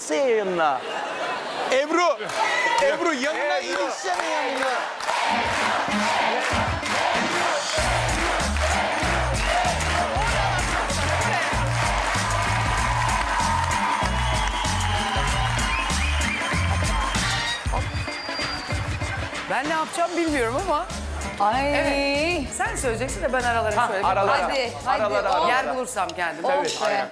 Gelsene yanına. Ebru yanına ilişsene yanına. Ben ne yapacağım bilmiyorum ama. Ay. Evet. Sen söyleyeceksin de ben aralara söyleyeyim. Aralara. Hadi. Aralara, Oh. Yer bulursam kendim. Tabii, Of be. aynen.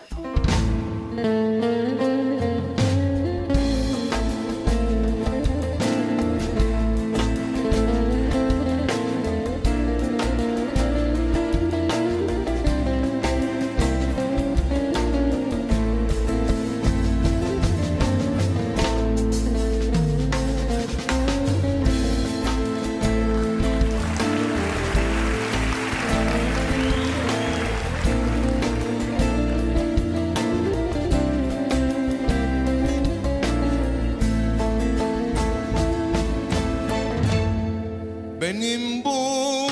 Benim bu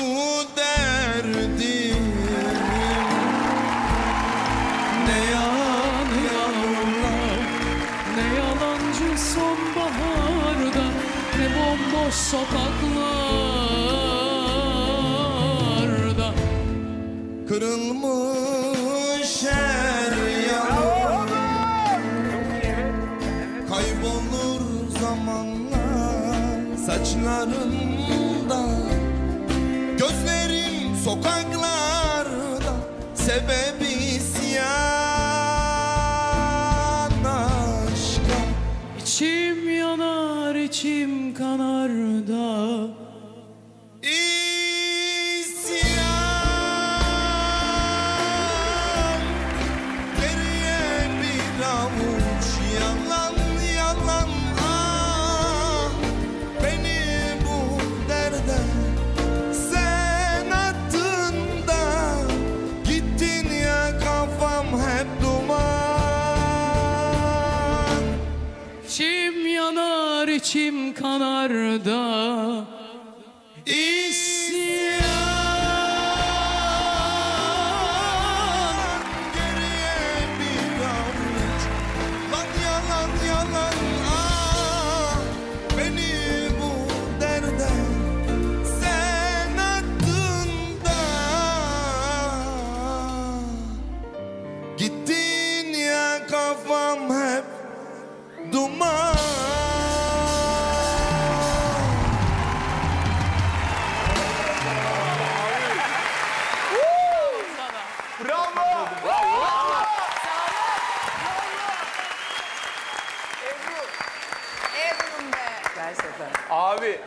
derdim ne yan yavrular, Ne yalancı sonbaharda, ne bomboş sokaklarda. kırılmış her yanım, kaybolur zamanlar saçlarımda, gözlerim sokaklarda, sebebi isyan aşka. İçim yanar, içim kanar da. İsyan, geriye bir avuç yalan yalan, ah, beni bu derde sen attın da gittin ya, kafam hep duman. İçim yanar, içim kanar da. İsyan, geriye bir avuç lan yalan yalan, ah, beni bu derde sen attın da gittin ya, kafam hep duman. Bravo. Ebru'm be. Gerçekten. Abi.